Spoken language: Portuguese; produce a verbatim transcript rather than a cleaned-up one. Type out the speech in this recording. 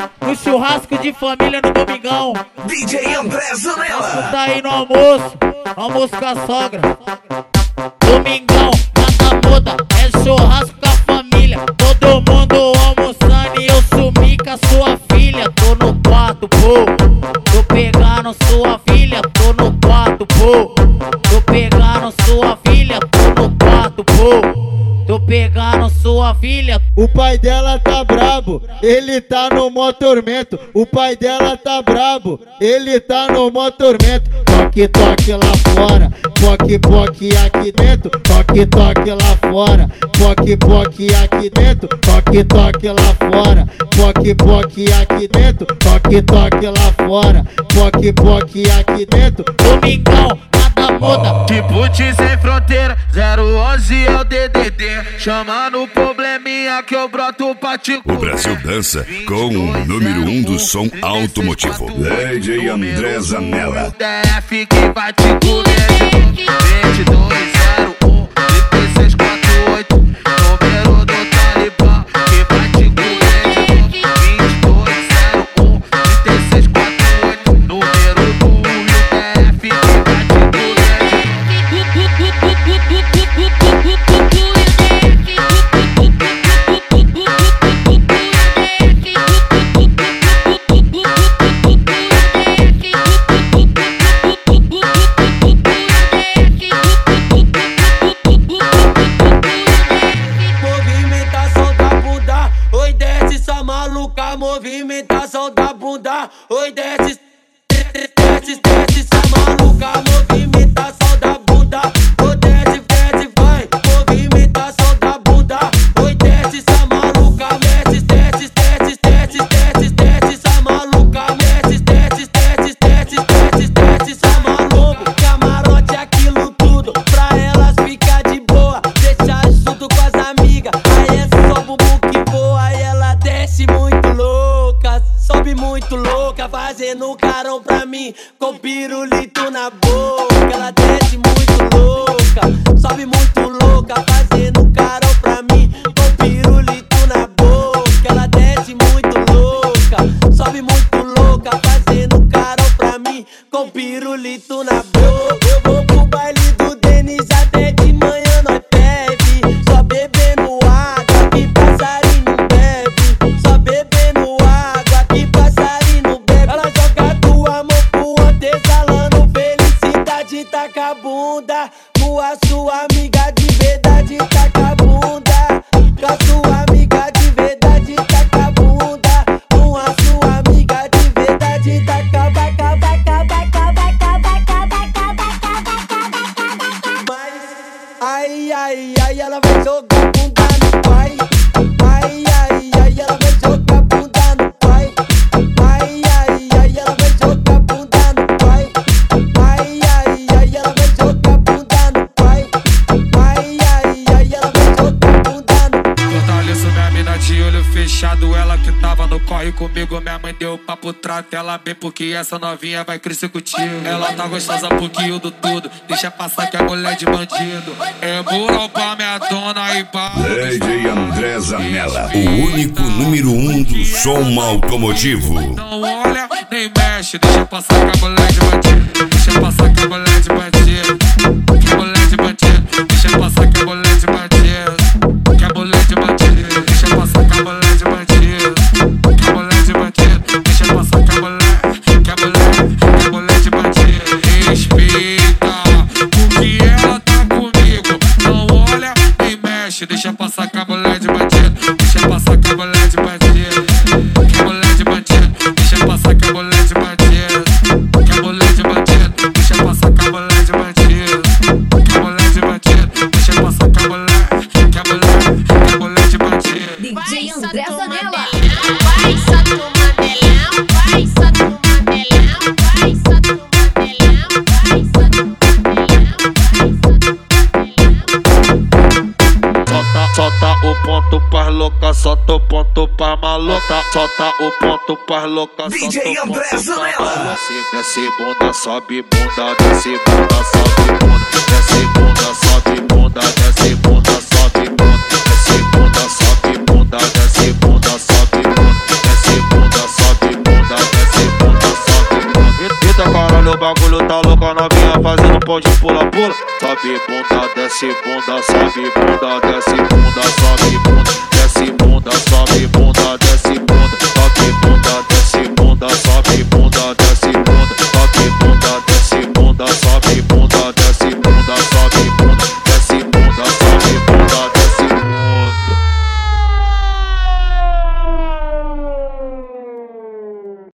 no churrasco de família no domingão. D J André Zanella. Tu tá aí no almoço, almoço com a sogra. Domingão, nada muda, é churrasco com a família. Todo mundo almoçando e eu sumi com a sua filha. Tô no quarto, pô, tô pegando sua filha. Tô no quarto, pô, tô pegando sua filha. Tô no quarto, pô, tô pegando sua filha. O pai dela tá brabo, ele tá no mó tormento. O pai dela tá brabo, ele tá no mó tormento. Toque, toque lá fora, poque, poque aqui dentro. Toque, toque lá fora, poque, poque aqui dentro. Toque, toque lá fora, poque, poque aqui dentro. Toque, toque lá fora, poque, poque aqui dentro. Domingão, nada muda. Tipo de sem fronteira, zero onze é o D D D. Chama no probleminha que eu broto pra te O Brasil dança com o número um do som automotivo. D J André Zanella. D F que vai te comer. vinte e dois zero um trinta e seis quarenta e oito. Número do Talibã que vai te comer. vinte e dois zero um trinta e seis quarenta e oito. Número do D F que vai te comer. Movimentação da bunda, oi desce, desce, desce, essa maluca. Movimentação da bunda, oi desce, desce, vai. Movimentação da bunda, oi desce, essa maluca. Desce, desce, desce, desce, desce, desce, essa maluca. Desce, desce, desce, desce, desce, desce, essa maluca. Camarote é aquilo tudo, pra elas ficar de boa. Deixar junto com as amigas, aí é só bumbum que voa. E ela desce muito louca, sobe muito louca, fazendo carão pra mim, com pirulito na boca. Ela desce muito louca, sobe muito louca, fazendo carão pra mim, com pirulito na boca. Ela desce muito louca, sobe muito louca, fazendo carão pra mim, com pirulito na boca. Eu vou pro baile do Denis até de manhã nós bebe, só bebendo água que passarinho bebe, só bebendo água que passarinho bebe. Ela joga tua mão pro alto exalando felicidade, taca a bunda com a sua amiga de verdade, taca a bunda com a sua amiga de verdade, taca a bunda com a sua amiga de verdade, taca vaca, vaca, vaca, vaca, vaca, vaca, vaca, vaca. Mas ai, ai, ai, ela vai jogar bunda no pai. Ai, ai, ai, ela vai jogar bunda no pai. Ai, ai, ai, ela vai jogar bunda no pai. Ai, ai, ai, ela vai jogar bunda no pai. Ai, ai, ai, ela vai jogar bunda no pai. Fortaleço minha mina de olho fechado, ela que tava no corre comigo. Minha mãe deu papo, trata ela bem porque essa novinha vai crescer contigo. Ela tá gostosa porque eu do tudo, deixa passar que é mulher de bandido. É moral pra minha dona e pra D J André Zanella, o único número um do som automotivo. não olha nem mexe, deixa passar que é mulher de bandido. Deixa passar que é mulher de bandido. Que é mulher de bandido. Deixa passar que é mulher de bandido. Que é mulher de bandido. Deixa passar que é mulher de bandido. Que é mulher de bandido. Deixa passar que é mulher. Que é mulher. Que é mulher de bandido. Respeita, porque ela tá comigo. Não olha nem mexe, deixa passar que é mulher de bandido. Deixa passar que é mulher de bandido. Que é mulher de bandido. Deixa passar que é mulher de bandido. Que é mulher de bandido. Deixa passar que é mulher de bandido. Que é mulher de bandido. Deixa passar que é mulher. Que é mulher. Que é mulher de bandido. D J André Zanella. Vai, solta o mandelão, vai, solta o mandelão, vai, solta o mandelão, vai, solta o Solta, solta o ponto pras louca, solta o ponto pras maluca. Solta o ponto pras louca, D solta J o ponto André pras Zanella. maluca. Desce, desce bunda, sobe bunda, desce bunda, sobe bunda, desce bunda, sobe bunda, desce bunda, sobe bunda, desce bunda, sobe bunda, desce bunda, sobe bunda, desce bunda, sobe o bagulho tá louco, a novinha fazendo pão de pula-pula. Sobe bunda, desce bunda, sobe bunda, desce bunda, sobe bunda, desce bunda.